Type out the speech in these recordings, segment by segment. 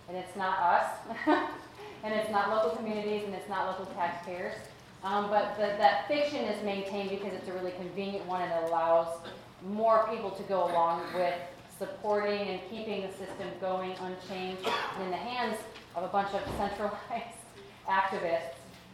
and it's not us, and it's not local communities, and it's not local taxpayers. But that fiction is maintained because it's a really convenient one, and it allows more people to go along with supporting and keeping the system going unchanged and in the hands of a bunch of centralized activists.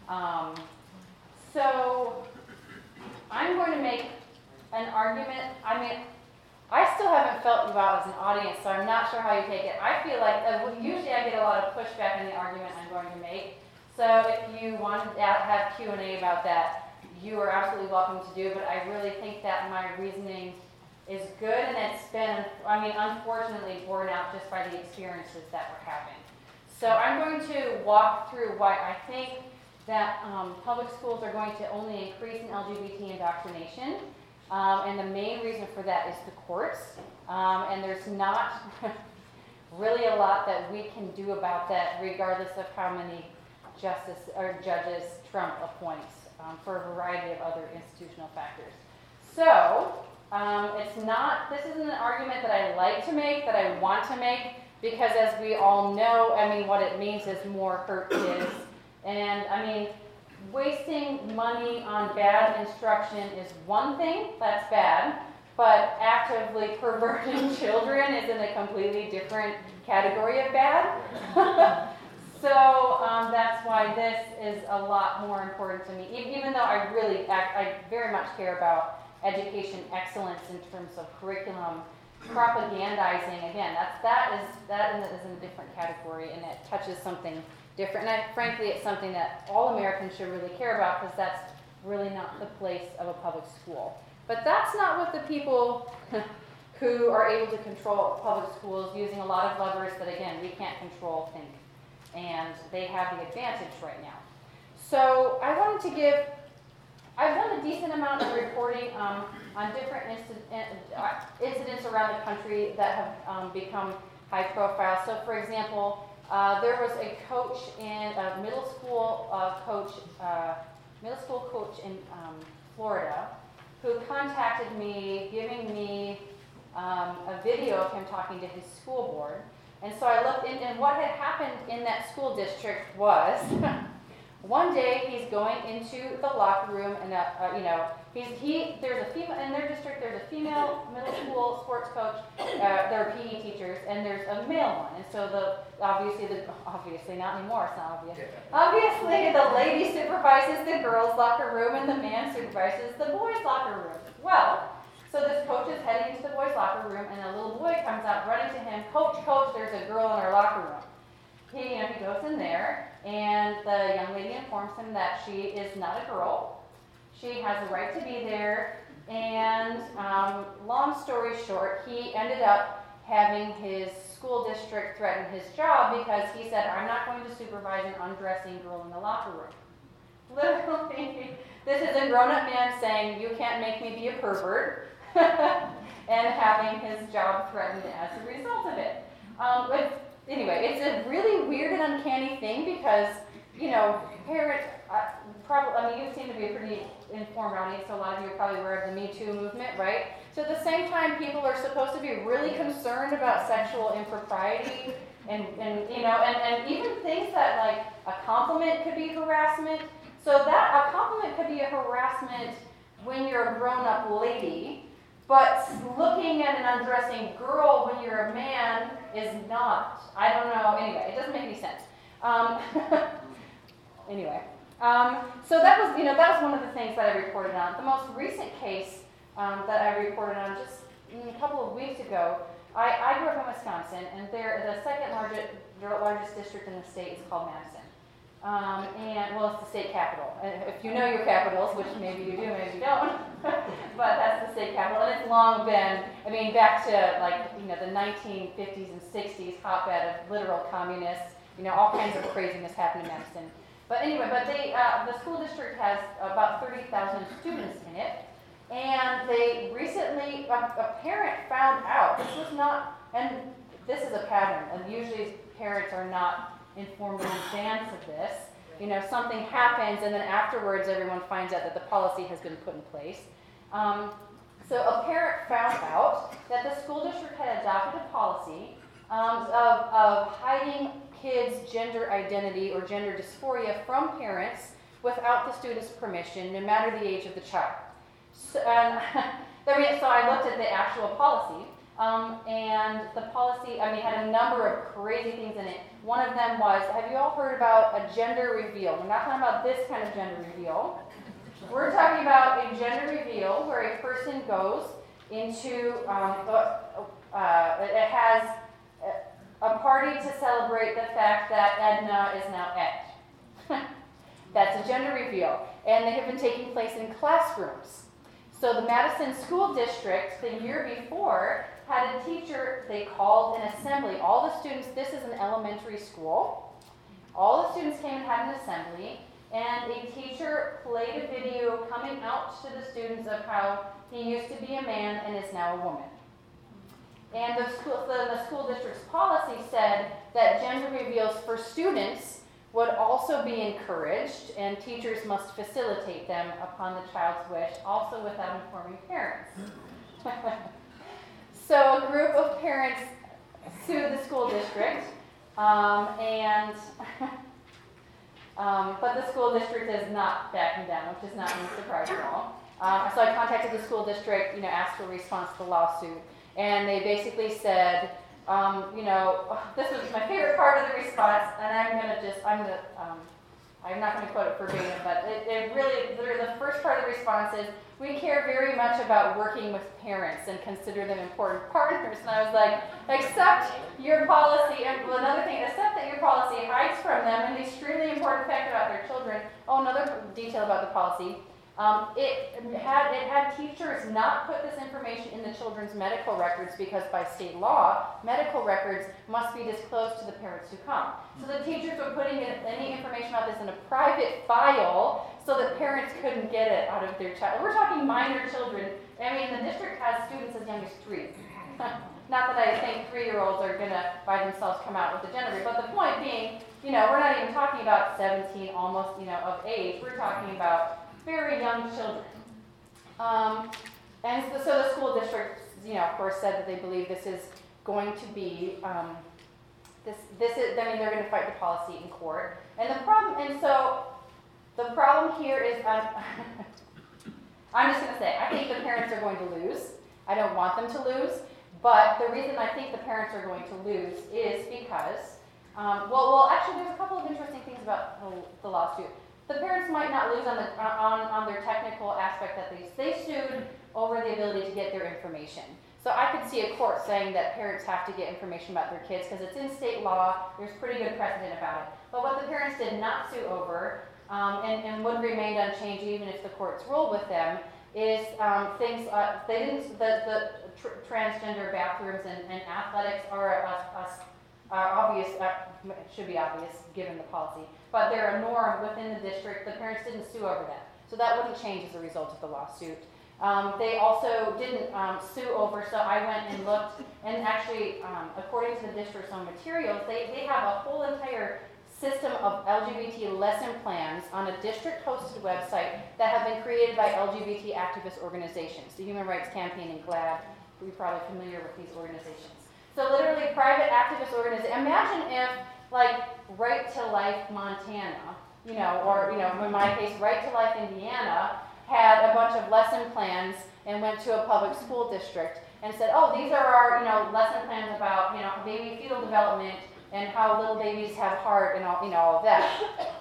So I'm going to make an argument. I mean, I still haven't felt you out as an audience, so I'm not sure how you take it. I feel like usually I get a lot of pushback in the argument I'm going to make. So if you want to have Q&A about that, you are absolutely welcome to do, but I really think that my reasoning is good, and it's been, I mean, unfortunately borne out just by the experiences that we're having. So I'm going to walk through why I think that public schools are going to only increase in LGBT indoctrination, and the main reason for that is the courts, and there's not really a lot that we can do about that, regardless of how many judges Trump appoints for a variety of other institutional factors. So this isn't an argument that I like to make, that I want to make, because as we all know, I mean, what it means is more hurt kids. And I mean, wasting money on bad instruction is one thing, that's bad, but actively perverting children is in a completely different category of bad. So that's why this is a lot more important to me, even though I very much care about education excellence in terms of curriculum. Propagandizing, again, that is in a different category, and it touches something different. And frankly, it's something that all Americans should really care about, because that's really not the place of a public school. But that's not what the people who are able to control public schools, using a lot of levers that, again, we can't control, think. And they have the advantage right now. So I've done a decent amount of reporting on different incidents around the country that have become high profile. So for example, there was a coach a middle school coach in Florida who contacted me, giving me a video of him talking to his school board. And so I looked in, and what had happened in that school district was, one day he's going into the locker room, and there's a female in their district. There's a female middle school sports coach. There are PE teachers, and there's a male one. And so obviously not anymore. It's not obvious. Obviously, the lady supervises the girls' locker room, and the man supervises the boys' locker room. Well, so this coach is heading into the boys' locker room, and a little boy comes out running to him. Coach, there's a girl in our locker room. He goes in there, and the young lady informs him that she is not a girl. She has a right to be there, and long story short, he ended up having his school district threaten his job because he said, "I'm not going to supervise an undressing girl in the locker room." Literally, this is a grown-up man saying, "You can't make me be a pervert," and having his job threatened as a result of it. Anyway, it's a really weird and uncanny thing because, parents, you seem to be a pretty informed audience, so a lot of you are probably aware of the Me Too movement, right? So at the same time, people are supposed to be really concerned about sexual impropriety and even things that, like, a compliment could be harassment. So that a compliment could be a harassment when you're a grown-up lady, but looking at an undressing girl when you're a man is not. I don't know. Anyway, it doesn't make any sense. So that was one of the things that I reported on. The most recent case that I reported on just a couple of weeks ago, I grew up in Wisconsin, and the second largest district in the state is called Madison. It's the state capital. If you know your capitals, which maybe you do, maybe you don't, but that's the state capital, and it's long been, back to the 1950s and 60s, hotbed of literal communists. All kinds of craziness happened in Madison. But anyway, the school district has about 30,000 students in it, and they recently, a parent found out, this is a pattern, and usually parents are not informed in advance of this. Something happens, and then afterwards everyone finds out that the policy has been put in place. So a parent found out that the school district had adopted a policy of hiding kids' gender identity or gender dysphoria from parents without the student's permission, no matter the age of the child. So, so I looked at the actual policy, and the policy, had a number of crazy things in it. One of them was, have you all heard about a gender reveal? We're not talking about this kind of gender reveal. We're talking about a gender reveal where a person goes into, it has a party to celebrate the fact that Edna is now Ed. That's a gender reveal. And they have been taking place in classrooms. So the Madison School District, the year before, had a teacher, they called an assembly. All the students, this is an elementary school. All the students came and had an assembly, and a teacher played a video coming out to the students of how he used to be a man and is now a woman. And the school district's policy said that gender reveals for students would also be encouraged, and teachers must facilitate them upon the child's wish, also without informing parents. So a group of parents sued the school district, but the school district is not backing down, which is not any surprise at all. So I contacted the school district, asked for a response to the lawsuit, and they basically said, this was my favorite part of the response, and I'm not going to quote it verbatim, but it really, the first part of the response is, we care very much about working with parents and consider them important partners. And I was like, except your policy, and another thing, except that your policy hides from them an extremely important fact about their children. Oh, another detail about the policy. It had teachers not put this information in the children's medical records because by state law, medical records must be disclosed to the parents who come. So the teachers were putting any information about this in a private file so that parents couldn't get it out of their child. We're talking minor children. The district has students as young as 3. Not that I think 3-year-olds are going to by themselves come out with the gender, but the point being, we're not even talking about 17 almost, of age. We're talking about very young children. And so the school district, of course, said that they believe this is going to be, they're going to fight the policy in court. And the problem here is, I'm just going to say, I think the parents are going to lose. I don't want them to lose, but the reason I think the parents are going to lose is because, actually there's a couple of interesting things about the lawsuit. The parents might not lose on their technical aspect that they sued over the ability to get their information. So I could see a court saying that parents have to get information about their kids because it's in state law, there's pretty good precedent about it. But what the parents did not sue over, and would remain unchanged even if the courts ruled with them, is things, they didn't, the transgender bathrooms and athletics are obvious, should be obvious given the policy, but they're a norm within the district. The parents didn't sue over that. So that wouldn't change as a result of the lawsuit. They also didn't sue over, so I went and looked, and actually, according to the district's own materials, they have a whole entire system of LGBT lesson plans on a district-hosted website that have been created by LGBT activist organizations, the Human Rights Campaign and GLAAD. You're probably familiar with these organizations. So literally private activist organizations. Imagine if, like, Right to Life Montana, or, in my case, Right to Life Indiana, had a bunch of lesson plans and went to a public school district and said, oh, these are our, lesson plans about, baby fetal development and how little babies have heart and all of that.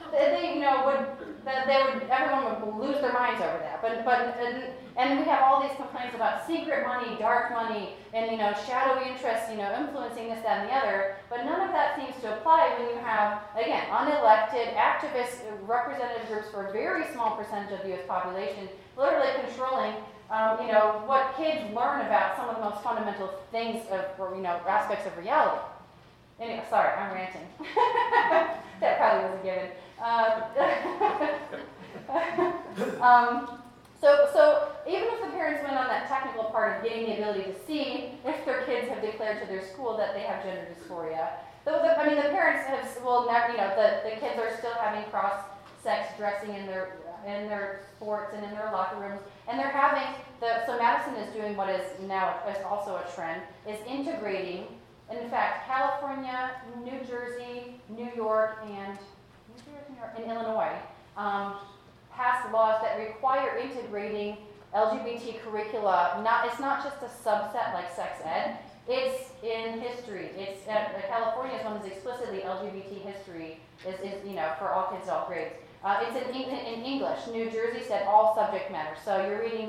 Everyone would lose their minds over that. And we have all these complaints about secret money, dark money, and shadowy interests, influencing this, that, and the other. But none of that seems to apply when you have, again, unelected activist representative groups for a very small percentage of the U.S. population, literally controlling, what kids learn about some of the most fundamental things aspects of reality. Anyway, sorry, I'm ranting. That probably wasn't given. So even if the parents went on that technical part of getting the ability to see if their kids have declared to their school that they have gender dysphoria, the parents have the kids are still having cross-sex dressing in their sports and in their locker rooms, and they're having so Madison is doing what is now is also a trend, is integrating. In fact, California, New Jersey, New York, and Illinois passed laws that require integrating LGBT curricula. It's not just a subset like sex ed. It's in history. It's California is one that's explicitly LGBT history is for all kids, all grades. It's in English. New Jersey said all subject matter. So you're reading,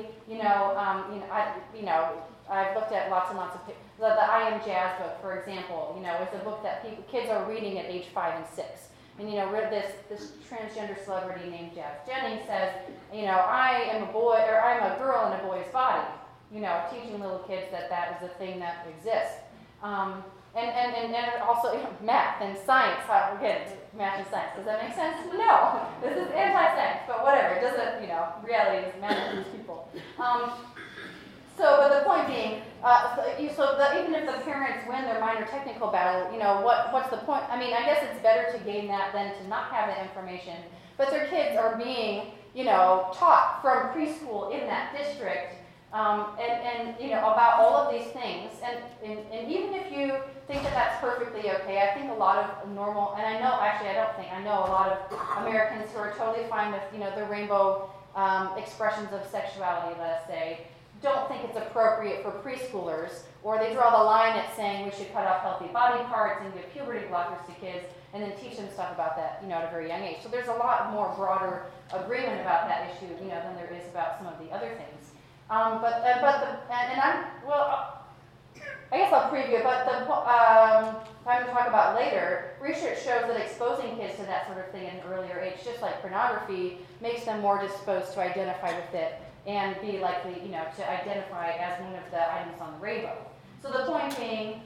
I've looked at lots and lots of the I Am Jazz book, for example. It's a book that kids are reading at age 5 and 6. And this transgender celebrity named Jazz Jennings says, I am a boy, or I'm a girl in a boy's body. Teaching little kids that is a thing that exists. And also math and science. Math and science. Does that make sense? No. This is anti-science, but whatever. It doesn't, reality is math to these people. But the point being, even if the parents win their minor technical battle, what's the point? I guess it's better to gain that than to not have that information. But their kids are being, taught from preschool in that district, about all of these things. And even if you think that that's perfectly okay, I think a lot of normal, and I know a lot of Americans who are totally fine with, the rainbow expressions of sexuality, let us say, don't think it's appropriate for preschoolers, or they draw the line at saying we should cut off healthy body parts and give puberty blockers to kids, and then teach them stuff about that, at a very young age. So there's a lot more broader agreement about that issue, than there is about some of the other things. I guess I'll preview, but I'm going to talk about later, research shows that exposing kids to that sort of thing at an earlier age, just like pornography, makes them more disposed to identify with it and be likely, to identify as one of the items on the rainbow. So the point being,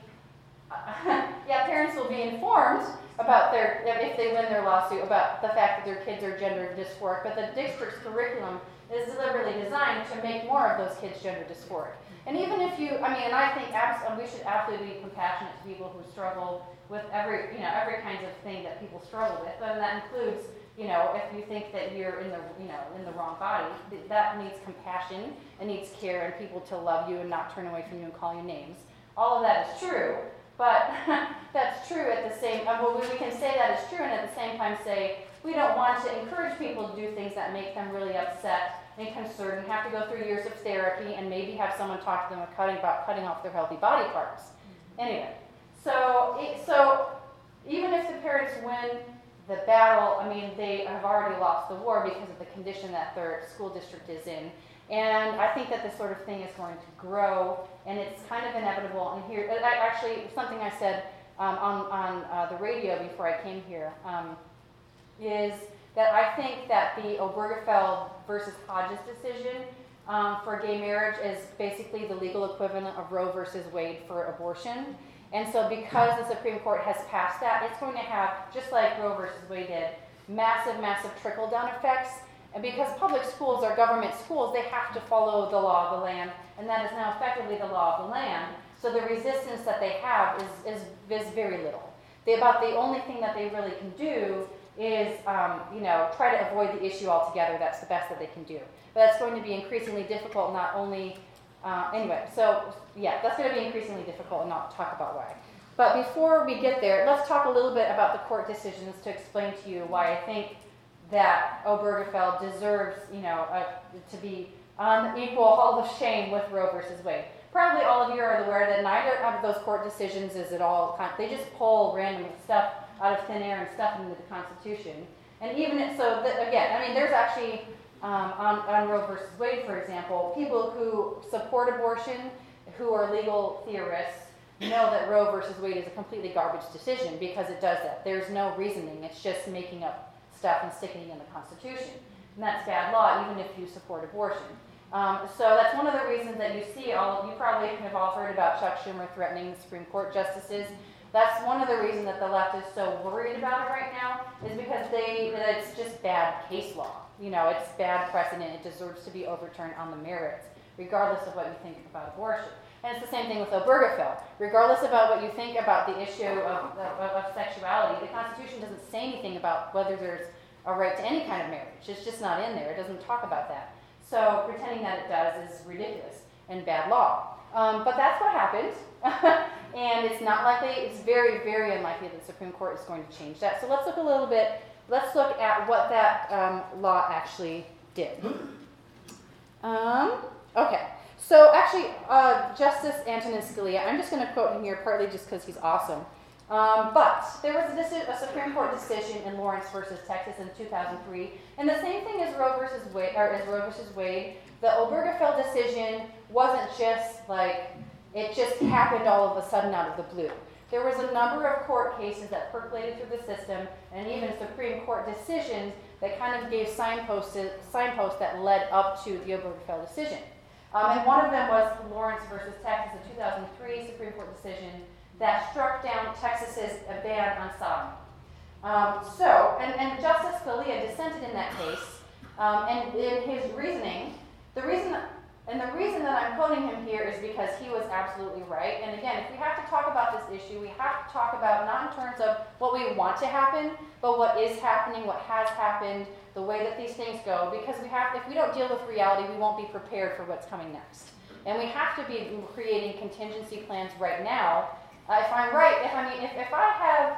parents will be informed about if they win their lawsuit, about the fact that their kids are gender dysphoric, but the district's curriculum is deliberately designed to make more of those kids gender dysphoric. And even if you, and I think we should absolutely be compassionate to people who struggle with every kind of thing that people struggle with, and that includes, if you think that you're in the wrong body, that needs compassion and needs care and people to love you and not turn away from you and call you names. All of that is true, but that's true at the same, we can say that is true and at the same time say, we don't want to encourage people to do things that make them really upset and concerned and have to go through years of therapy and maybe have someone talk to them about cutting off their healthy body parts. Anyway, so even if the parents win the battle, they have already lost the war because of the condition that their school district is in. And I think that this sort of thing is going to grow, and it's kind of inevitable. And here, actually, something I said on the radio before I came here is that I think that the Obergefell versus Hodges decision for gay marriage is basically the legal equivalent of Roe versus Wade for abortion. And so because the Supreme Court has passed that, it's going to have, just like Roe versus Wade did, massive, massive trickle-down effects. And because public schools are government schools, they have to follow the law of the land, and that is now effectively the law of the land. So the resistance that they have is very little. About the only thing that they really can do is, try to avoid the issue altogether. That's the best that they can do. But that's going to be increasingly difficult, not only, that's going to be increasingly difficult, and I'll talk about why. But before we get there, let's talk a little bit about the court decisions to explain to you why I think that Obergefell deserves, to be on the equal hall of shame with Roe versus Wade. Probably all of you are aware that neither of those court decisions is at all, they just pull random stuff out of thin air and stuff into the Constitution. And even there's actually, on Roe versus Wade, for example, people who support abortion, who are legal theorists, know that Roe versus Wade is a completely garbage decision because it does that. There's no reasoning. It's just making up stuff and sticking it in the Constitution. And that's bad law, even if you support abortion. So that's one of the reasons that you see you probably have all heard about Chuck Schumer threatening the Supreme Court justices. That's one of the reasons that the left is so worried about it right now, is because it's just bad case law. It's bad precedent. It deserves to be overturned on the merits, regardless of what you think about abortion. And it's the same thing with Obergefell. Regardless about what you think about the issue of sexuality, the Constitution doesn't say anything about whether there's a right to any kind of marriage. It's just not in there. It doesn't talk about that. So pretending that it does is ridiculous and bad law. But that's what happened. And it's not likely, it's very, very unlikely that the Supreme Court is going to change that. So let's look at what that law actually did. Okay, so actually, Justice Antonin Scalia, I'm just going to quote him here partly just because he's awesome. But there was a Supreme Court decision in Lawrence versus Texas in 2003, and the same thing as Roe versus Wade. The Obergefell decision wasn't just like it just happened all of a sudden out of the blue. There was a number of court cases that percolated through the system, and even Supreme Court decisions that kind of gave signposts that led up to the Obergefell decision. And one of them was Lawrence versus Texas, a 2003 Supreme Court decision that struck down Texas's ban on sodomy. And Justice Scalia dissented in that case, and in his reasoning, the reason that I'm quoting him here is because he was absolutely right. And again, if we have to talk about this issue, we have to talk about not in terms of what we want to happen, but what is happening, what has happened, the way that these things go. Because if we don't deal with reality, we won't be prepared for what's coming next. And we have to be creating contingency plans right now. If I'm right, if I have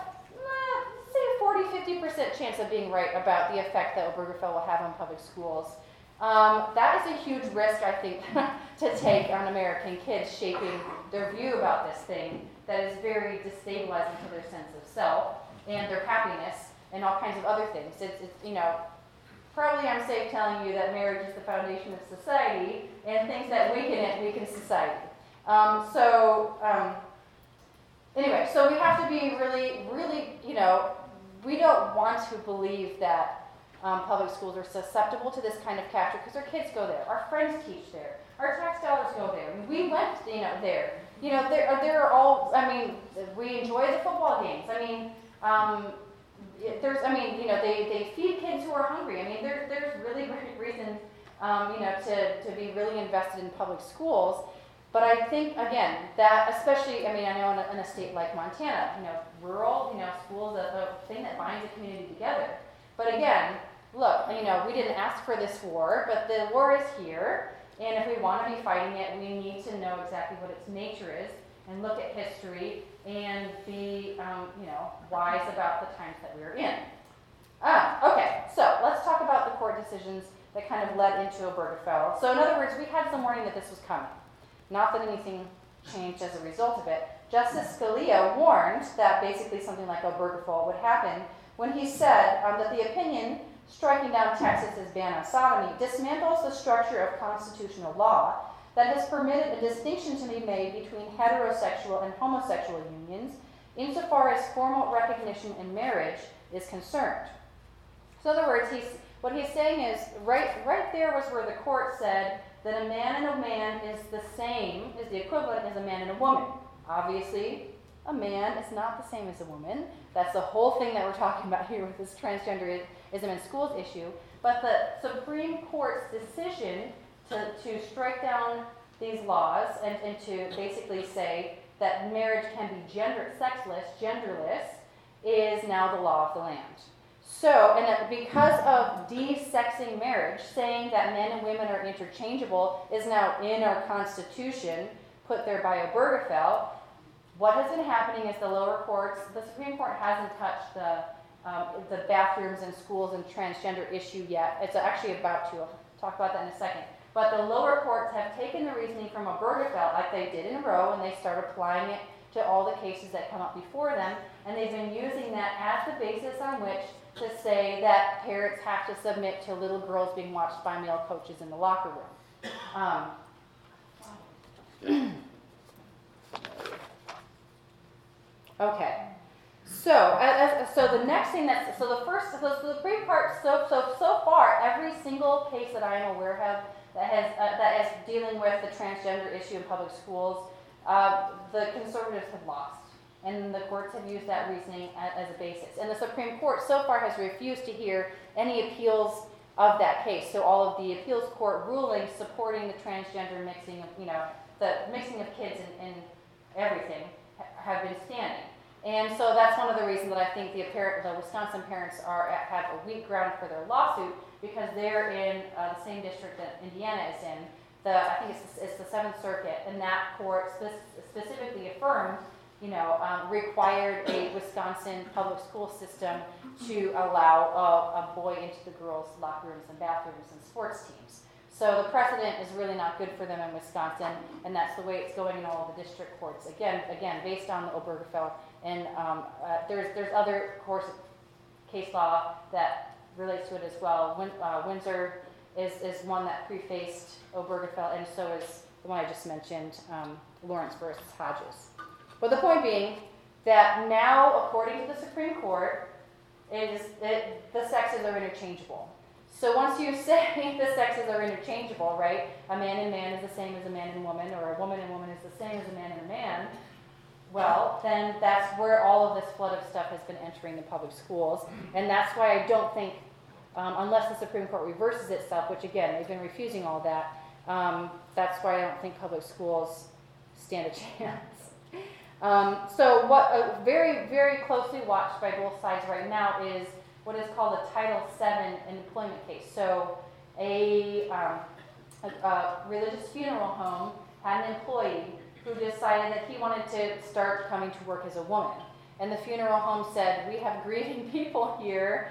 say a 40-50% chance of being right about the effect that Obergefell will have on public schools, that is a huge risk, I think, to take on American kids, shaping their view about this thing that is very destabilizing to their sense of self and their happiness and all kinds of other things. It's probably I'm safe telling you that marriage is the foundation of society, and things that weaken society. Anyway, so we have to be really, really, we don't want to believe that public schools are susceptible to this kind of capture because our kids go there, our friends teach there, our tax dollars go there. We went, there. They're all. We enjoy the football games. They feed kids who are hungry. There's really great reasons, to be really invested in public schools. But I think, again, that especially, I know in a state like Montana, rural, schools, a thing that binds a community together. But again, look, we didn't ask for this war, but the war is here. And if we want to be fighting it, we need to know exactly what its nature is and look at history and be, wise about the times that we're in. Okay, so let's talk about the court decisions that kind of led into Obergefell. So in other words, we had some warning that this was coming. Not that anything changed as a result of it. Justice Scalia warned that basically something like Obergefell would happen when he said that the opinion striking down Texas's ban on sodomy dismantles the structure of constitutional law that has permitted a distinction to be made between heterosexual and homosexual unions insofar as formal recognition in marriage is concerned. So in other words, what he's saying is, right there was where the court said that a man and a man is the equivalent as a man and a woman. Obviously, a man is not the same as a woman. That's the whole thing that we're talking about here with this transgenderism in schools issue. But the Supreme Court's decision to strike down these laws and to basically say that marriage can be sexless, genderless, is now the law of the land. So, and that because of de-sexing marriage, saying that men and women are interchangeable is now in our Constitution, put there by Obergefell. What has been happening is the lower courts, the Supreme Court hasn't touched the bathrooms in schools and transgender issue yet. It's actually about to. I'll talk about that in a second. But the lower courts have taken the reasoning from Obergefell, like they did in Roe, and they start applying it to all the cases that come up before them, and they've been using that as the basis on which to say that parents have to submit to little girls being watched by male coaches in the locker room. Okay, so the next thing the Supreme Court so far every single case that I am aware of that is dealing with the transgender issue in public schools, the conservatives have lost. And the courts have used that reasoning as a basis. And the Supreme Court so far has refused to hear any appeals of that case. So all of the appeals court rulings supporting the transgender mixing of, the mixing of kids and everything have been standing. And so that's one of the reasons that I think the Wisconsin parents have a weak ground for their lawsuit, because they're in the same district that Indiana is in, I think it's the Seventh Circuit, and that court specifically affirmed, required a Wisconsin public school system to allow a boy into the girls' locker rooms and bathrooms and sports teams. So the precedent is really not good for them in Wisconsin, and that's the way it's going in all of the district courts. Again, based on the Obergefell, and there's other case law that relates to it as well. Windsor is one that prefaced Obergefell, and so is the one I just mentioned, Lawrence versus Hodges. But the point being that now, according to the Supreme Court, the sexes are interchangeable. So once you say the sexes are interchangeable, right, a man and man is the same as a man and woman, or a woman and woman is the same as a man and a man, well, then that's where all of this flood of stuff has been entering the public schools. And that's why I don't think, unless the Supreme Court reverses itself, which again, they've been refusing all that, that's why I don't think public schools stand a chance. So what very, very closely watched by both sides right now is what is called a Title VII employment case. So a religious funeral home had an employee who decided that he wanted to start coming to work as a woman. And the funeral home said, we have grieving people here,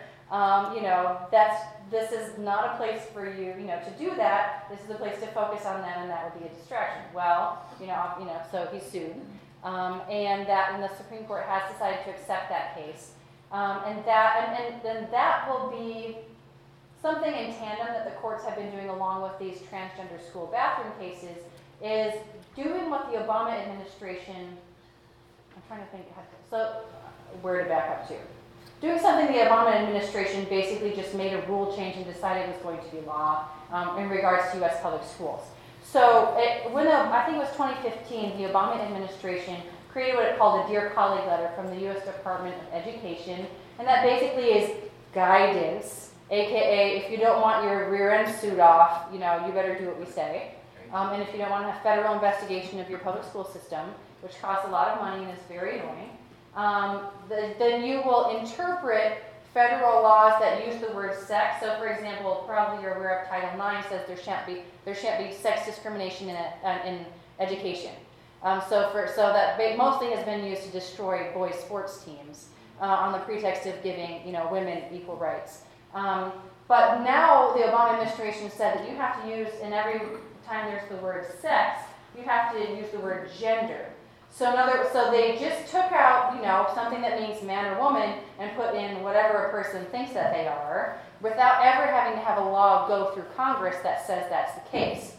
this is not a place for you, to do that. This is a place to focus on them, and that would be a distraction. Well, so he sued. And the Supreme Court has decided to accept that case. And then that will be something in tandem that the courts have been doing along with these transgender school bathroom cases, is doing what the Obama administration, I'm trying to think, where to back up to. Doing something the Obama administration basically just made a rule change and decided was going to be law in regards to U.S. public schools. So I think it was 2015, the Obama administration created what it called a Dear Colleague letter from the U.S. Department of Education, and that basically is guidance, aka if you don't want your rear end suit off, you better do what we say. And if you don't want to have federal investigation of your public school system, which costs a lot of money and is very annoying, then you will interpret federal laws that use the word sex. So, for example, probably you're aware of Title IX says there shan't be sex discrimination in education. So that mostly has been used to destroy boys' sports teams on the pretext of giving women equal rights. But now the Obama administration said that you have to use, in every time there's the word sex, you have to use the word gender. So they just took out something that means man or woman and put in whatever a person thinks that they are, without ever having to have a law go through Congress that says that's the case.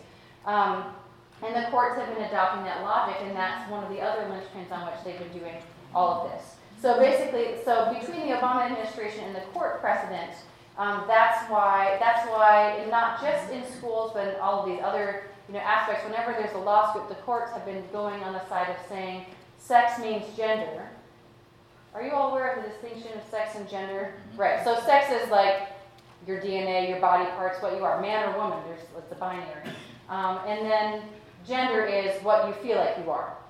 And the courts have been adopting that logic, and that's one of the other linchpins on which they've been doing all of this. So basically, between the Obama administration and the court precedent, that's why not just in schools, but in all of these other aspects, whenever there's a lawsuit, the courts have been going on the side of saying sex means gender. Are you all aware of the distinction of sex and gender? Mm-hmm. Right. So sex is like your DNA, your body parts, what you are, man or woman. It's a binary. And then gender is what you feel like you are.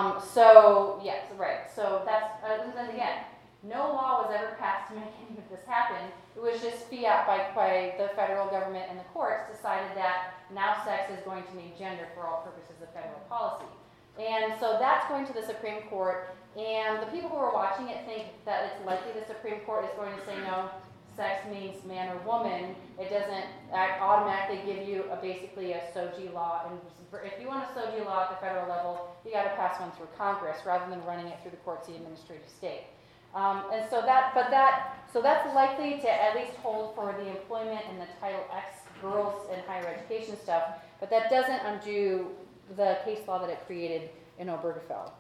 Yes, right. So that's, and then again, no law was ever passed to make any of this happen. It was just fiat by the federal government, and the courts decided that now sex is going to mean gender for all purposes of federal policy. And so that's going to the Supreme Court, and the people who are watching it think that it's likely the Supreme Court is going to say no, sex means man or woman. It doesn't automatically give you basically a SOGI law. And if you want a SOGI law at the federal level, you got to pass one through Congress rather than running it through the courts of the administrative state. So that's likely to at least hold for the employment and the Title X girls and higher education stuff, but that doesn't undo the case law that it created in Obergefell.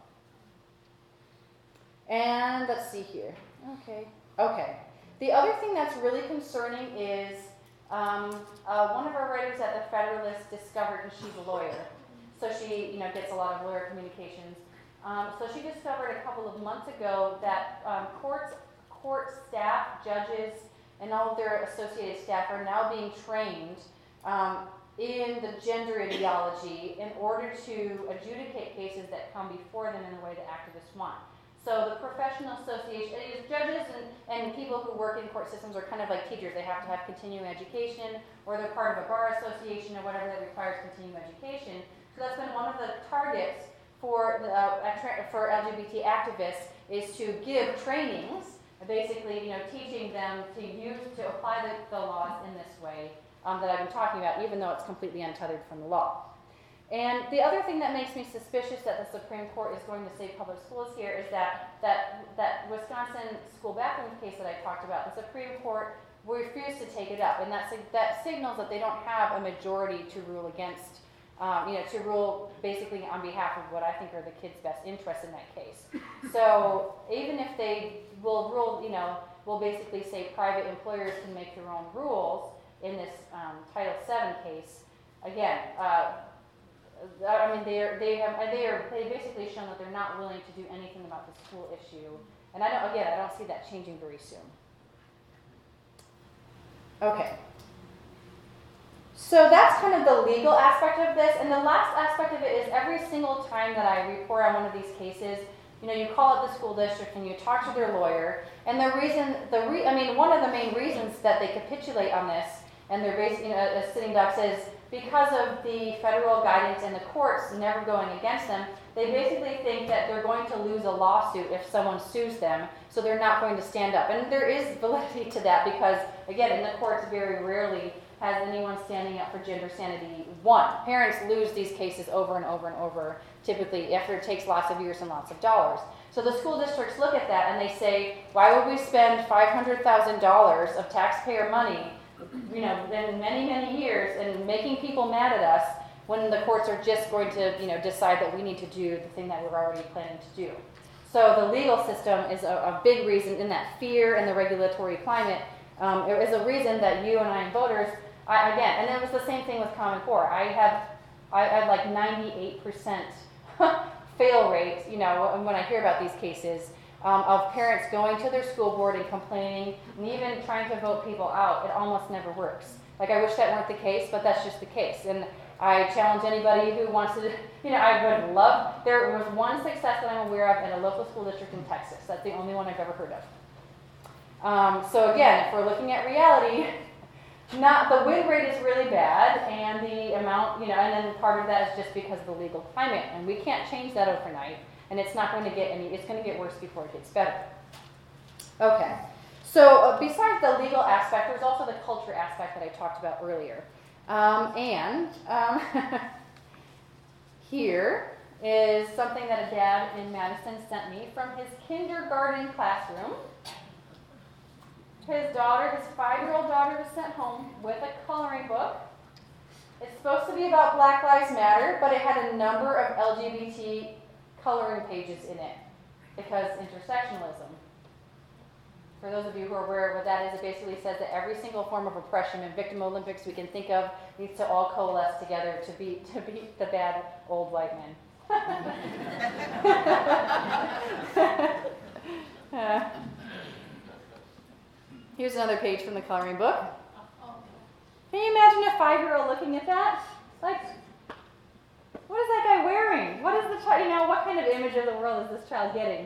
And let's see here. Okay. The other thing that's really concerning is one of our writers at the Federalist discovered, and she's a lawyer, so she gets a lot of lawyer communications. So she discovered a couple of months ago that court staff, judges, and all of their associated staff are now being trained in the gender ideology in order to adjudicate cases that come before them in the way the activists want. So the professional association, judges and people who work in court systems are kind of like teachers. They have to have continuing education, or they're part of a bar association or whatever that requires continuing education. So that's been one of the targets for LGBT activists, is to give trainings, basically, teaching them to apply the laws in this way that I've been talking about, even though it's completely untethered from the law. And the other thing that makes me suspicious that the Supreme Court is going to save public schools here is that Wisconsin school bathroom case that I talked about. The Supreme Court refused to take it up, and that signals that they don't have a majority to rule against, to rule basically on behalf of what I think are the kids' best interests in that case. So even if they will rule, will basically say private employers can make their own rules in this Title VII case, again. They basically shown that they're not willing to do anything about the school issue, and I don't see that changing very soon. Okay, so that's kind of the legal aspect of this, and the last aspect of it is every single time that I report on one of these cases, you call up the school district and you talk to their lawyer, and one of the main reasons that they capitulate on this, and they're basically, as sitting ducks, is because of the federal guidance and the courts never going against them. They basically think that they're going to lose a lawsuit if someone sues them, so they're not going to stand up. And there is validity to that because, again, in the courts very rarely has anyone standing up for gender sanity won. Parents lose these cases over and over and over, typically after it takes lots of years and lots of dollars. So the school districts look at that and they say, why would we spend $500,000 of taxpayer money in many, many years and making people mad at us when the courts are just going to, decide that we need to do the thing that we're already planning to do. So the legal system is a big reason in that fear and the regulatory climate. It is a reason that you and I and voters, and it was the same thing with Common Core. I had like 98% fail rate, when I hear about these cases. Of parents going to their school board and complaining and even trying to vote people out. It almost never works. Like, I wish that weren't the case, but that's just the case. And I challenge anybody who wants to, I would love, there was one success that I'm aware of in a local school district in Texas. That's the only one I've ever heard of. So again, if we're looking at reality, the win rate is really bad, and the amount, and then part of that is just because of the legal climate, and we can't change that overnight. And it's not going to it's going to get worse before it gets better. Okay, so besides the legal aspect, there's also the culture aspect that I talked about earlier. Here is something that a dad in Madison sent me from his kindergarten classroom. His 5-year-old daughter was sent home with a coloring book. It's supposed to be about Black Lives Matter, but it had a number of LGBT coloring pages in it because intersectionalism. For those of you who are aware of what that is, it basically says that every single form of oppression and victim Olympics we can think of needs to all coalesce together to beat the bad old white men. Here's another page from the coloring book. Can you imagine a 5-year-old looking at that? Like, what is that guy wearing? What is the child, what kind of image of the world is this child getting?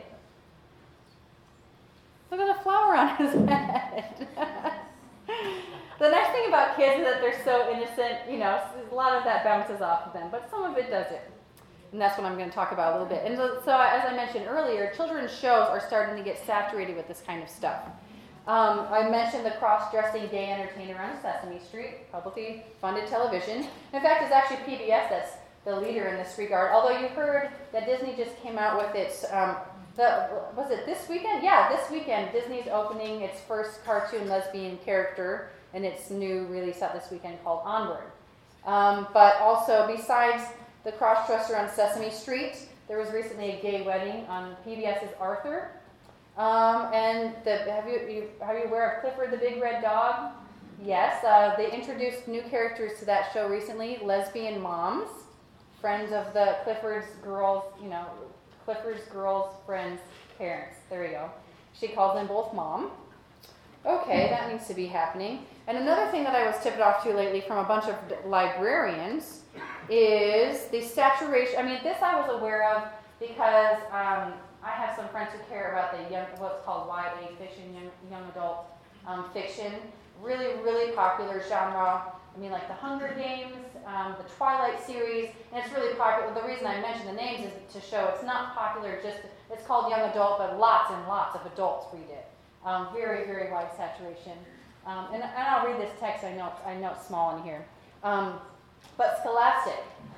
Look at the flower on his head. The nice thing about kids is that they're so innocent, a lot of that bounces off of them, but some of it doesn't. And that's what I'm going to talk about a little bit. And so as I mentioned earlier, children's shows are starting to get saturated with this kind of stuff. I mentioned the cross-dressing gay entertainer on Sesame Street, publicly funded television. In fact, it's actually PBS that's the leader in this regard. Although you heard that Disney just came out with its, was it this weekend? Yeah, this weekend. Disney's opening its first cartoon lesbian character in its new release out this weekend called Onward. But also, besides the cross-dresser on Sesame Street, there was recently a gay wedding on PBS's Arthur. And are you aware of Clifford the Big Red Dog? Yes, they introduced new characters to that show recently, lesbian moms, friends of the Clifford's girls' friends' parents. There you go. She calls them both mom. Okay, that needs to be happening. And another thing that I was tipped off to lately from a bunch of librarians is the saturation. This I was aware of because I have some friends who care about the what's called YA fiction, young adult fiction. Really, really popular genre. I mean, like the Hunger Games, the Twilight series, and it's really popular. The reason I mention the names is to show it's not popular it's called young adult, but lots and lots of adults read it. Very, very wide saturation. And I'll read this text, I know it's small in here. But Scholastic.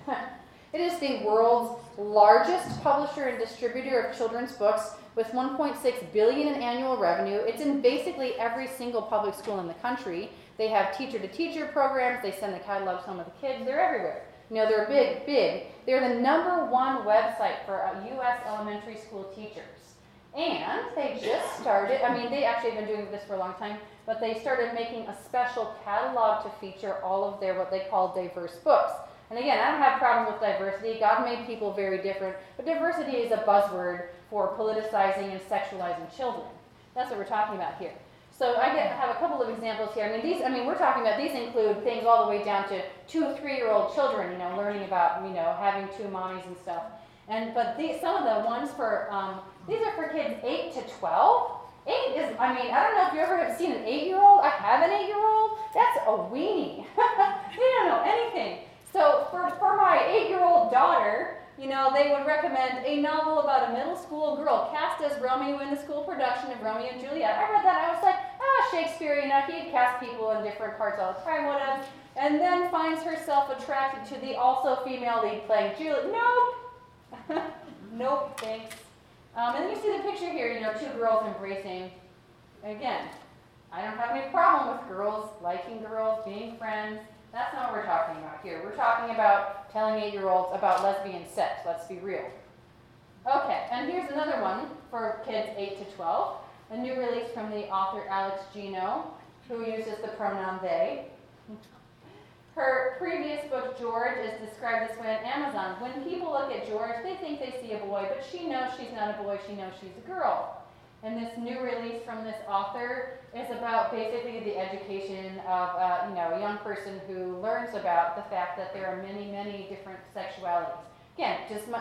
It is the world's largest publisher and distributor of children's books with $1.6 billion in annual revenue. It's in basically every single public school in the country. They have teacher-to-teacher programs. They send the catalogs home with the kids. They're everywhere. They're big. They're the #1 website for U.S. elementary school teachers. And they just started, they actually have been doing this for a long time, but they started making a special catalog to feature all of their, what they call diverse books. And again, I don't have a problem with diversity. God made people very different, but diversity is a buzzword for politicizing and sexualizing children. That's what we're talking about here. So I have a couple of examples here. We're talking about, these include things all the way down to 2 or 3-year-old children, learning about, having 2 mommies and stuff. But some of the ones for, these are for kids 8 to 12. 8 is, I don't know if you ever have seen an 8-year-old. I have an 8-year-old. That's a weenie. They don't know anything. So for my 8-year-old daughter, they would recommend a novel about a middle school girl cast as Romeo in the school production of Romeo and Juliet. I read that and I was like, Shakespeare, he'd cast people in different parts all the time, whatever. And then finds herself attracted to the also female lead playing Juliet. Nope. Nope, thanks. And then you see the picture here, 2 girls embracing. Again, I don't have any problem with girls liking girls, being friends. That's not what we're talking about here. We're talking about telling 8-year-olds about lesbian sex. Let's be real. Okay, and here's another one for kids 8 to 12. A new release from the author Alex Gino, who uses the pronoun they. Her previous book, George, is described this way on Amazon. When people look at George, they think they see a boy, but she knows she's not a boy, she knows she's a girl. And this new release from this author is about basically the education of a young person who learns about the fact that there are many, many different sexualities. Again,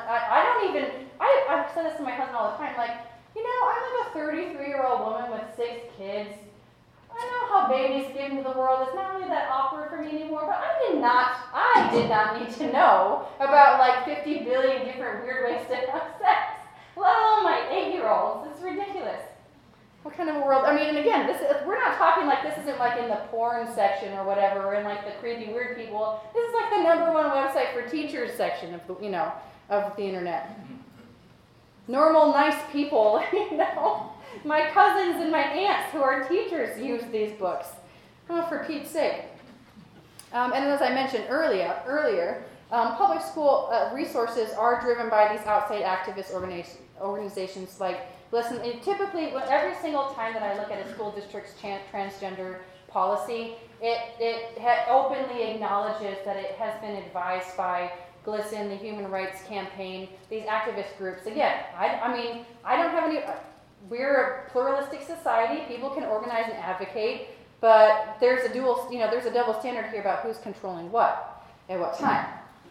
I've said this to my husband all the time, I'm like a 33-year-old woman with 6 kids. I know how babies get into the world. It's not really that awkward for me anymore, but I did not need to know about 50 billion different weird ways to have sex, let alone my 8-year-olds. It's ridiculous. What kind of a world? And again, we're not talking this isn't in the porn section or whatever, or in the creepy weird people. This is the #1 website for teachers section of the internet. Normal, nice people, My cousins and my aunts who are teachers use these books. Oh, for Pete's sake. And as I mentioned earlier, public school resources are driven by these outside activist organizations. Typically, every single time that I look at a school district's transgender policy, it openly acknowledges that it has been advised by GLSEN, the Human Rights Campaign, these activist groups. Again, I don't have any. We're a pluralistic society. People can organize and advocate, but there's a double standard here about who's controlling what at what time.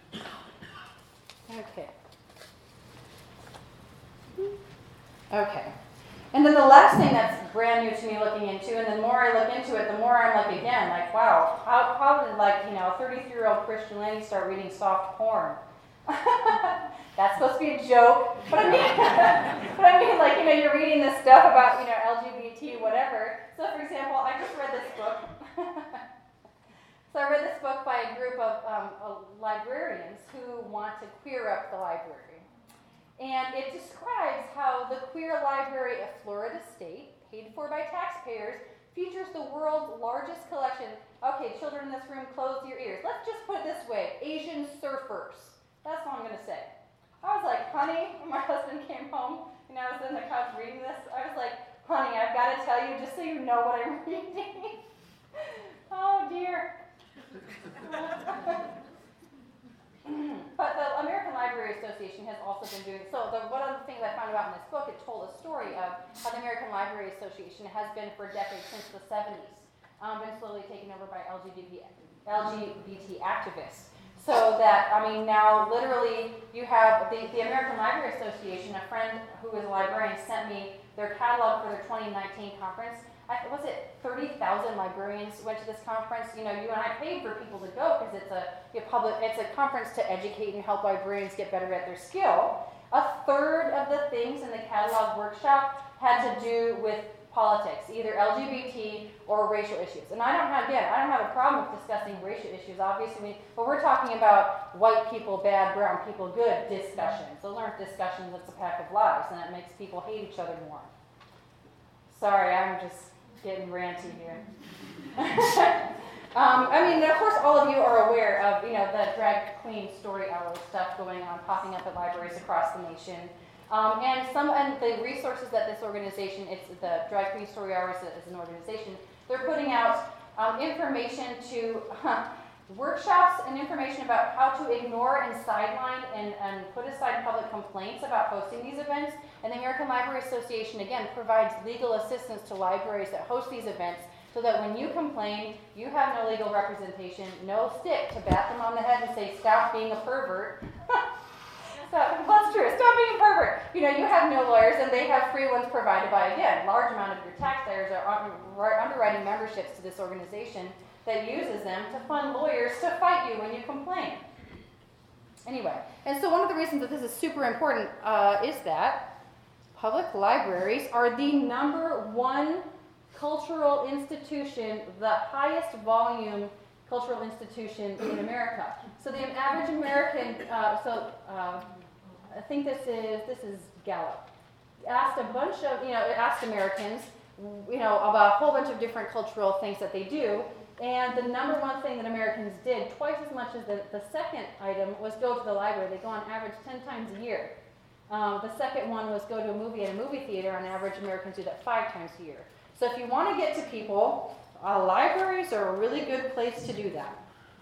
Okay. And then the last thing that's brand new to me looking into, and the more I look into it, the more I'm wow, how did a 33-year-old Christian lady start reading soft porn? That's supposed to be a joke, but you're reading this stuff about, LGBT, whatever. So, for example, I just read this book. So I read this book by a group of librarians who want to queer up the library. And it describes how the Queer Library of Florida State, paid for by taxpayers, features the world's largest collection. Okay, children in this room, close your ears. Let's just put it this way, Asian surfers. That's all I'm going to say. I was like, honey, when my husband came home and I was on the couch reading this, I was like, honey, I've got to tell you just so you know what I'm reading. Oh, dear. But the American Library Association has also been doing, one of the things I found out in this book, it told a story of how the American Library Association has been for decades, since the 70s, been slowly taken over by LGBT activists. So that, I mean, now literally you have the American Library Association, a friend who is a librarian sent me their catalog for their 2019 conference. Was it 30,000 librarians went to this conference? You know, you and I paid for people to go because it's a conference to educate and help librarians get better at their skill. A third of the things in the catalog workshop had to do with politics, either LGBT or racial issues. And I don't have a problem with discussing racial issues, obviously, but we're talking about white people bad, brown people good discussions. Those aren't discussions, that's a pack of lies, and it makes people hate each other more. Sorry, I'm just getting ranty here. I mean, of course, all of you are aware of, the drag queen story hour stuff going on, popping up at libraries across the nation. And the resources that this organization, it's the Drag Queen Story Hours as an organization, they're putting out information to workshops and information about how to ignore and sideline and put aside public complaints about hosting these events. And the American Library Association, again, provides legal assistance to libraries that host these events so that when you complain, you have no legal representation, no stick to bat them on the head and say, stop being a pervert. That's true. Stop being a pervert. You have no lawyers, and they have free ones provided by, again, large amount of your taxpayers are underwriting memberships to this organization that uses them to fund lawyers to fight you when you complain. Anyway, and so one of the reasons that this is super important is that public libraries are the number one cultural institution, the highest volume cultural institution in America. So the average American, I think this is Gallup, asked a bunch of, asked Americans, about a whole bunch of different cultural things that they do, and the number one thing that Americans did, twice as much as the second item, was go to the library. They go on average 10 times a year. The second one was go to a movie at a movie theater. On average, Americans do that 5 times a year. So if you want to get to people, libraries are a really good place to do that.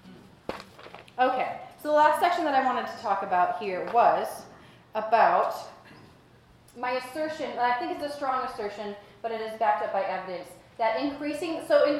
Okay, so the last section that I wanted to talk about here was about my assertion, and I think it's a strong assertion, but it is backed up by evidence, that increasing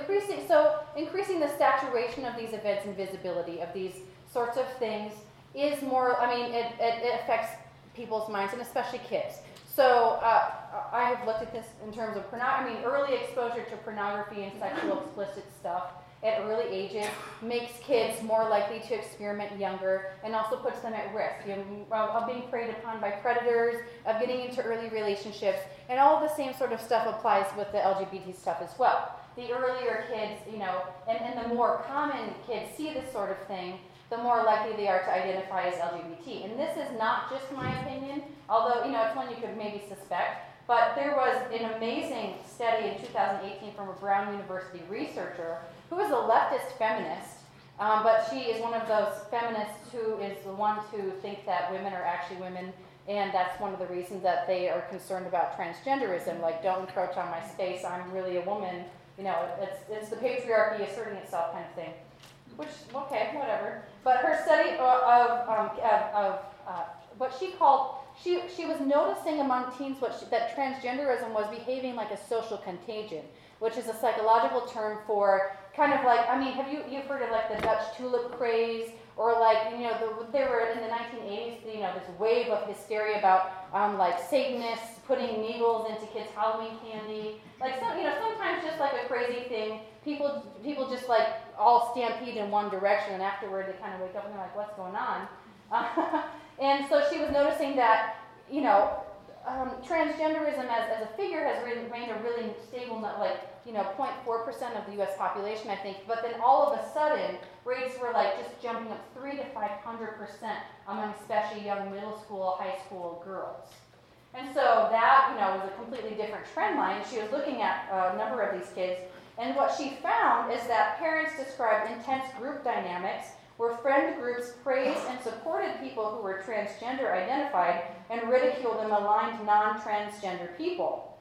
the saturation of these events and visibility of these sorts of things is more, it affects people's minds, and especially kids. So I have looked at this in terms of early exposure to pornography and sexual explicit stuff at early ages makes kids more likely to experiment younger and also puts them at risk of being preyed upon by predators, of getting into early relationships, and all the same sort of stuff applies with the LGBT stuff as well. The earlier kids, and the more common kids see this sort of thing, the more likely they are to identify as LGBT. And this is not just my opinion, although, it's one you could maybe suspect, but there was an amazing study in 2018 from a Brown University researcher who is a leftist feminist, but she is one of those feminists who is the one who think that women are actually women, and that's one of the reasons that they are concerned about transgenderism, like, don't encroach on my space, I'm really a woman, it's the patriarchy asserting itself kind of thing. Which, okay, whatever. But her study of what she called, she was noticing among teens that transgenderism was behaving like a social contagion, which is a psychological term for kind of like, you've heard of like the Dutch tulip craze, or like, they were in the 1980s, this wave of hysteria about like Satanists putting needles into kids' Halloween candy. Like sometimes just like a crazy thing, people just like all stampede in one direction, and afterward they kind of wake up and they're like, what's going on? And so she was noticing that, transgenderism as a figure has remained a really stable, 0.4% of the U.S. population, I think. But then all of a sudden, rates were like just jumping up 300 to 500% among especially young middle school, high school girls. And so that, was a completely different trend line. She was looking at a number of these kids, and what she found is that parents described intense group dynamics where friend groups praised and supported people who were transgender identified and ridiculed and maligned non-transgender people.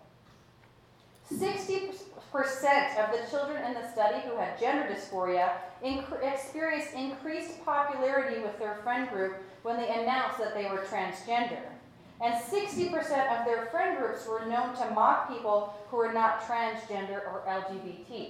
60% of the children in the study who had gender dysphoria experienced increased popularity with their friend group when they announced that they were transgender. And 60% of their friend groups were known to mock people who were not transgender or LGBT.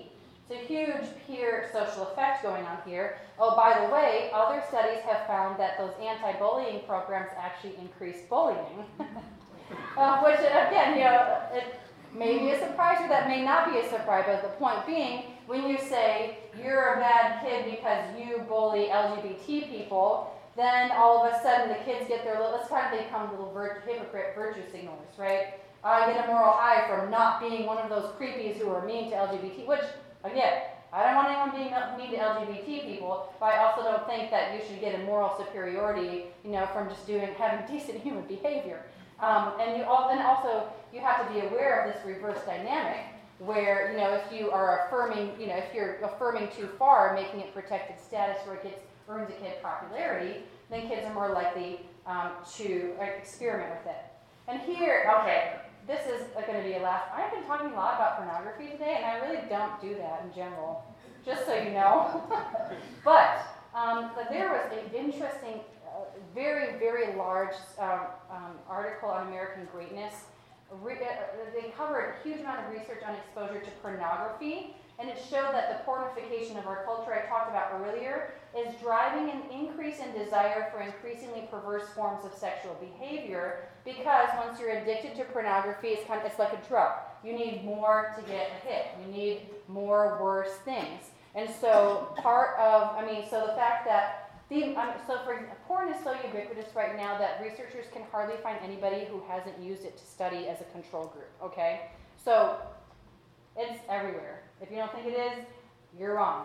It's a huge peer social effect going on here. Oh, by the way, other studies have found that those anti-bullying programs actually increase bullying. Which, again, it may be a surprise or that may not be a surprise, but the point being, when you say you're a bad kid because you bully LGBT people, then all of a sudden the kids get their little, it's kind of become little hypocrite virtue signalers, right? I get a moral high from not being one of those creepies who are mean to LGBT, which, again, I don't want anyone being mean to LGBT people, but I also don't think that you should get a moral superiority, from just having decent human behavior. And also you have to be aware of this reverse dynamic, where if you are affirming, if you're affirming too far, making it protected status where it earns a kid popularity, then kids are more likely to experiment with it. And here, okay, this is going to be a last. I've been talking a lot about pornography today, and I really don't do that in general, just so you know. But there was an interesting, very, very large article on American Greatness. They covered a huge amount of research on exposure to pornography, and it showed that the pornification of our culture I talked about earlier is driving an increase in desire for increasingly perverse forms of sexual behavior, because once you're addicted to pornography, it's like a drug. You need more to get a hit. You need more worse things. And so so the fact that porn is so ubiquitous right now that researchers can hardly find anybody who hasn't used it to study as a control group, okay? So it's everywhere. If you don't think it is, you're wrong.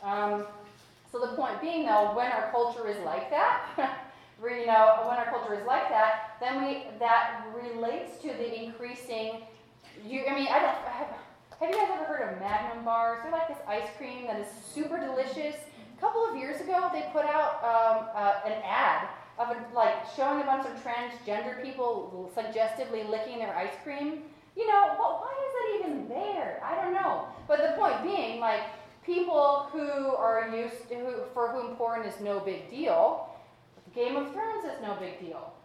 So the point being, though, when our culture is like that, when our culture is like that, then that relates to the increasing. Have you guys ever heard of Magnum bars? They're like this ice cream that is super delicious. A couple of years ago, they put out an ad of showing a bunch of transgender people suggestively licking their ice cream. Why is that even there? I don't know. But the point being, people who are for whom porn is no big deal, Game of Thrones is no big deal.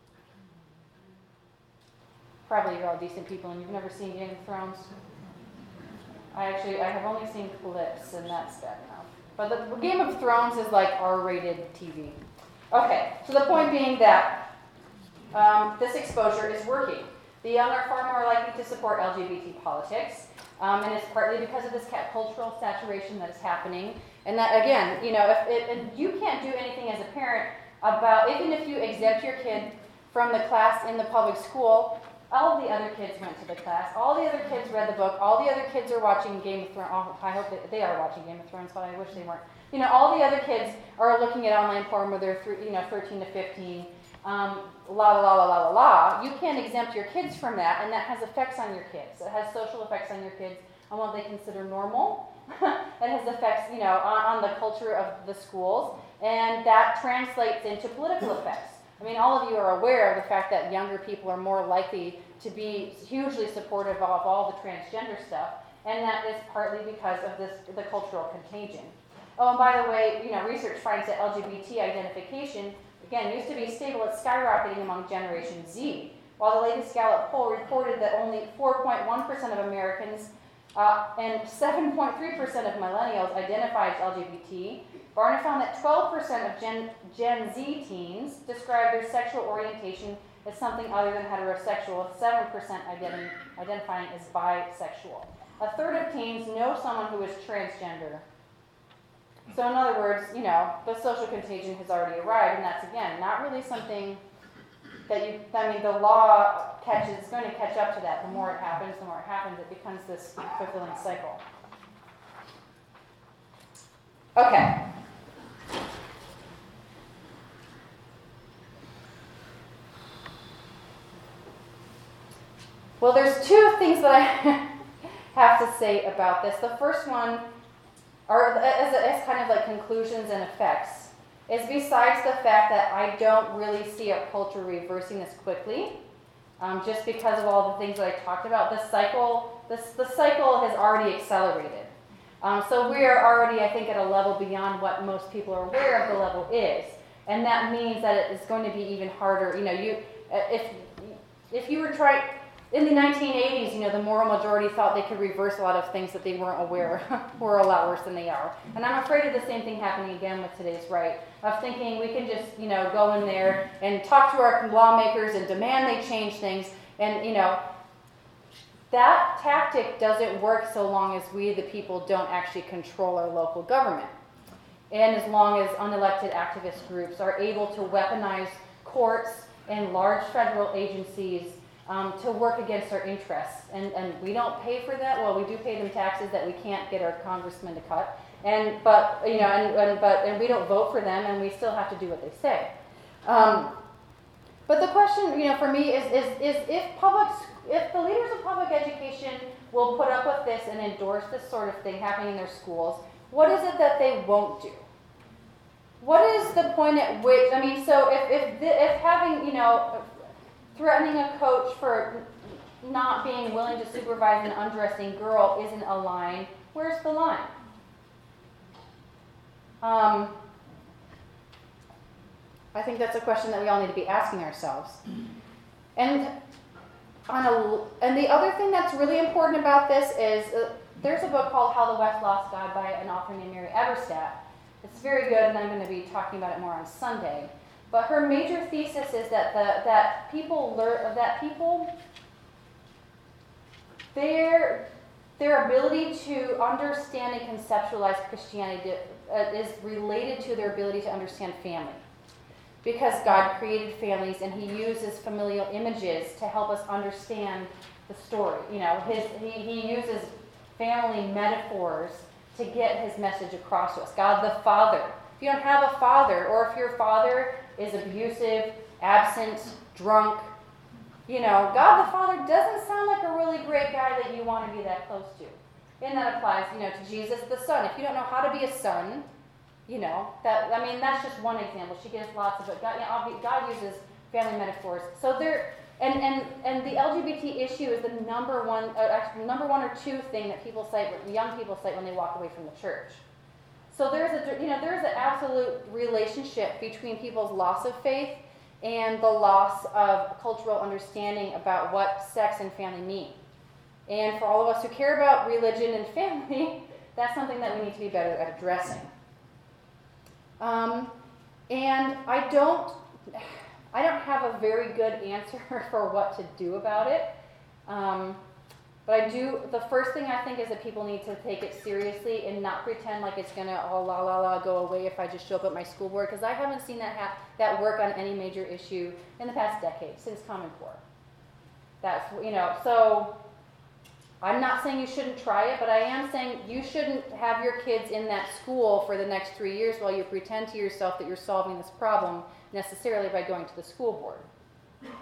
Probably you're all decent people and you've never seen Game of Thrones. I have only seen clips, and that's bad enough. But the Game of Thrones is like R-rated TV. Okay, so the point being that this exposure is working. The young are far more likely to support LGBT politics, and it's partly because of this cultural saturation that is happening. And that, again, and you can't do anything as a parent about, even if you exempt your kid from the class in the public school, all the other kids went to the class, all the other kids read the book, all the other kids are watching Game of Thrones. Oh, I hope they are watching Game of Thrones, but I wish they weren't. All the other kids are looking at online porn where they're 13 to 15. You can't exempt your kids from that, and that has effects on your kids. It has social effects on your kids on what they consider normal. It has effects, on the culture of the schools, and that translates into political effects. All of you are aware of the fact that younger people are more likely to be hugely supportive of all the transgender stuff, and that is partly because of the cultural contagion. Oh, and by the way, research finds that LGBT identification, again, used to be stable. It's skyrocketing among Generation Z. While the latest Gallup poll reported that only 4.1% of Americans and 7.3% of millennials identify as LGBT, Barna found that 12% of Gen Z teens describe their sexual orientation as something other than heterosexual, with 7% identifying as bisexual. A third of teens know someone who is transgender. So in other words, the social contagion has already arrived, and that's, again, not really something that the law is going to catch up to that. The more it happens, it becomes this fulfilling cycle. Okay. Well, there's two things that I have to say about this. The first one, as kind of like conclusions and effects, is besides the fact that I don't really see our culture reversing this quickly, just because of all the things that I talked about. The cycle has already accelerated. So we are already, I think, at a level beyond what most people are aware of the level is, and that means that it is going to be even harder. If you were trying, in the 1980s, the moral majority thought they could reverse a lot of things that they weren't aware were a lot worse than they are. And I'm afraid of the same thing happening again with today's right, of thinking we can just, go in there and talk to our lawmakers and demand they change things. And, that tactic doesn't work so long as we, the people, don't actually control our local government. And as long as unelected activist groups are able to weaponize courts and large federal agencies to work against our interests. And we don't pay for that. Well, we do pay them taxes that we can't get our congressmen to cut. But we don't vote for them, and we still have to do what they say. But the question, for me is if the leaders of public education will put up with this and endorse this sort of thing happening in their schools, what is it that they won't do? What is the point at which, so if having, threatening a coach for not being willing to supervise an undressing girl isn't a line, where's the line? I think that's a question that we all need to be asking ourselves. And the other thing that's really important about this is there's a book called How the West Lost God by an author named Mary Eberstadt. It's very good, and I'm going to be talking about it more on Sunday. But her major thesis is that their ability to understand and conceptualize Christianity is related to their ability to understand family. Because God created families, and He uses familial images to help us understand the story. He uses family metaphors to get His message across to us. God the Father. If you don't have a father, or if your father is abusive, absent, drunk, God the Father doesn't sound like a really great guy that you want to be that close to. And that applies, to Jesus the Son. If you don't know how to be a son, that's just one example. She gives lots of it. God uses family metaphors. So and the LGBT issue is the number one or two thing that young people cite when they walk away from the church. So there's an absolute relationship between people's loss of faith and the loss of cultural understanding about what sex and family mean. And for all of us who care about religion and family, that's something that we need to be better at addressing. And I don't have a very good answer for what to do about it. But the first thing I think is that people need to take it seriously and not pretend like it's going to go away if I just show up at my school board, because I haven't seen that work on any major issue in the past decade, since Common Core. So I'm not saying you shouldn't try it, but I am saying you shouldn't have your kids in that school for the next 3 years while you pretend to yourself that you're solving this problem necessarily by going to the school board.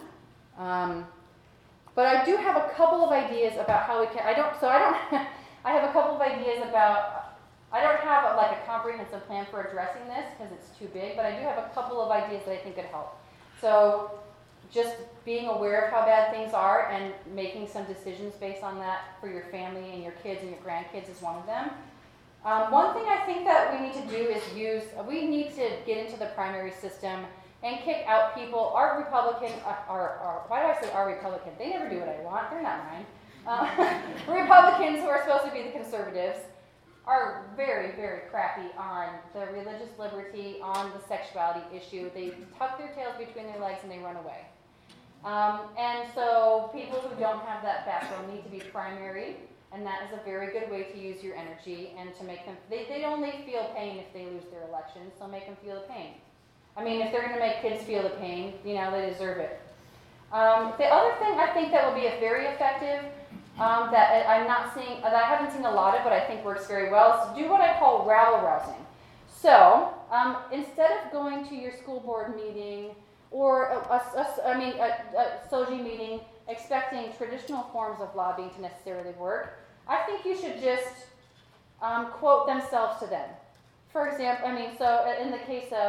But I do have a couple of ideas about how we can. I have a couple of ideas about. I don't have a comprehensive plan for addressing this because it's too big. But I do have a couple of ideas that I think could help. So, just being aware of how bad things are and making some decisions based on that for your family and your kids and your grandkids is one of them. One thing I think that we need to do is we need to get into the primary system and kick out people. Our Republican, why do I say our Republican? They never do what I want. They're not mine. Republicans who are supposed to be the conservatives are very, very crappy on the religious liberty, on the sexuality issue. They tuck their tails between their legs and they run away. And so people who don't have that backbone need to be primary, and that is a very good way to use your energy and to make them, they only feel pain if they lose their election, so make them feel the pain. If they're going to make kids feel the pain, they deserve it. The other thing I think that will be very effective, that I haven't seen a lot of, but I think works very well, is to do what I call rabble-rousing. So, instead of going to your school board meeting or a SOGI meeting expecting traditional forms of lobbying to necessarily work, I think you should just quote themselves to them. For example, so in the case of,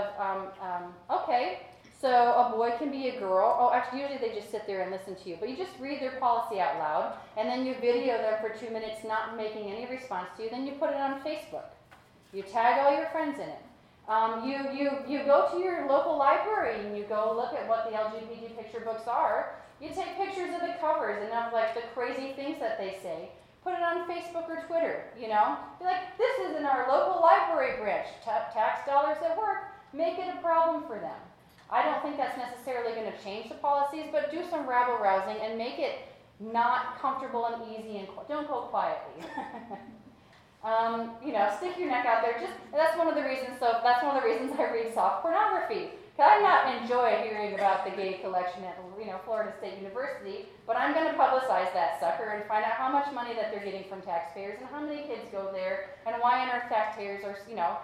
so a boy can be a girl. Oh, actually, usually they just sit there and listen to you. But you just read their policy out loud, and then you video them for 2 minutes not making any response to you. Then you put it on Facebook. You tag all your friends in it. You go to your local library and you go look at what the LGBT picture books are, You take pictures of the covers and of like the crazy things that they say. Put it on Facebook or Twitter, you know? Be like, this is in our local library branch. Tax dollars at work. Make it a problem for them. I don't think that's necessarily going to change the policies, but do some rabble-rousing and make it not comfortable and easy, and don't go quietly. Stick your neck out there. That's one of the reasons I read soft pornography. I not enjoy hearing about the gay collection at Florida State University, but I'm going to publicize that sucker and find out how much money that they're getting from taxpayers and how many kids go there and why our taxpayers are,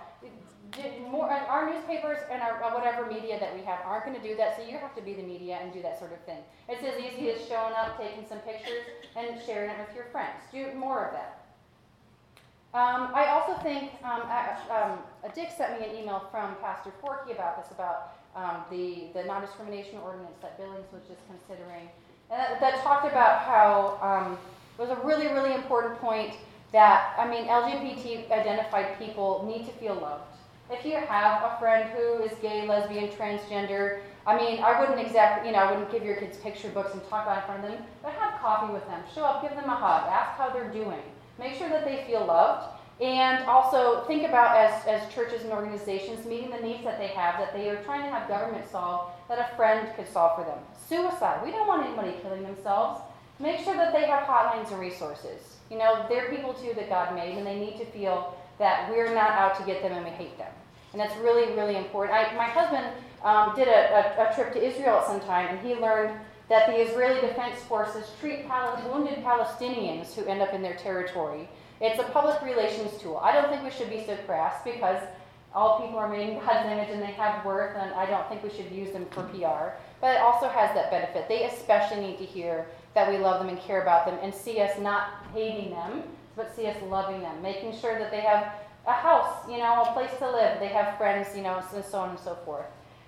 our newspapers and our whatever media that we have aren't going to do that, so you have to be the media and do that sort of thing. It's as easy as showing up, taking some pictures, and sharing it with your friends. Do more of that. I also think Dick sent me an email from Pastor Forkey about this, about the non-discrimination ordinance that Billings was just considering, and that talked about how it was a really, really important point that, LGBT identified people need to feel loved. If you have a friend who is gay, lesbian, transgender, I wouldn't give your kids picture books and talk out in front of them, but have coffee with them, show up, give them a hug, ask how they're doing. Make sure that they feel loved, and also think about, as churches and organizations, meeting the needs that they have, that they are trying to have government solve, that a friend could solve for them. Suicide. We don't want anybody killing themselves. Make sure that they have hotlines and resources. They're people too that God made, and they need to feel that we're not out to get them and we hate them. And that's really, really important. My husband did a trip to Israel at some time, and he learned that the Israeli Defense Forces treat wounded Palestinians who end up in their territory. It's a public relations tool. I don't think we should be so crass, because all people are made in God's image and they have worth, and I don't think we should use them for PR. But it also has that benefit. They especially need to hear that we love them and care about them and see us not hating them, but see us loving them, making sure that they have a house, a place to live, they have friends, and so on and so forth.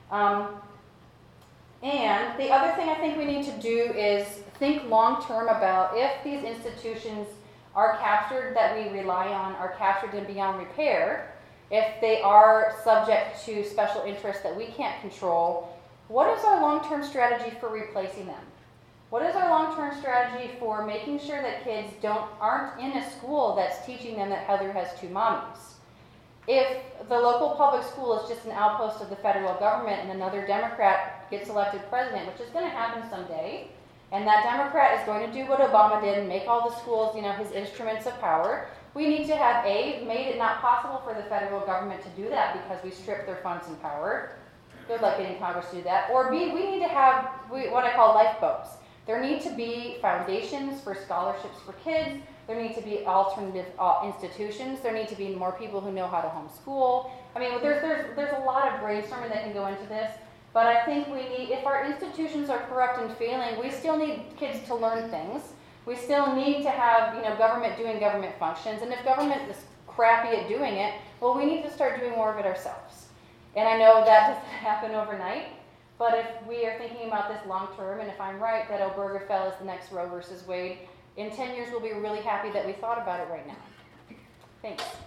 And the other thing I think we need to do is think long-term about if these institutions are captured, that we rely on, are captured and beyond repair, if they are subject to special interests that we can't control, what is our long-term strategy for replacing them? What is our long-term strategy for making sure that kids aren't in a school that's teaching them that Heather has two mommies? If the local public school is just an outpost of the federal government and another Democrat gets elected president, which is going to happen someday, and that Democrat is going to do what Obama did and make all the schools, his instruments of power, we need to have made it not possible for the federal government to do that because we stripped their funds and power. Good luck getting Congress to do that. Or B, we need to have what I call lifeboats. There need to be foundations for scholarships for kids. There need to be alternative institutions. There need to be more people who know how to homeschool. There's a lot of brainstorming that can go into this. But I think if our institutions are corrupt and failing, we still need kids to learn things. We still need to have, government doing government functions. And if government is crappy at doing it, well, we need to start doing more of it ourselves. And I know that doesn't happen overnight. But if we are thinking about this long term, and if I'm right that Obergefell is the next Roe versus Wade, in 10 years we'll be really happy that we thought about it right now. Thanks.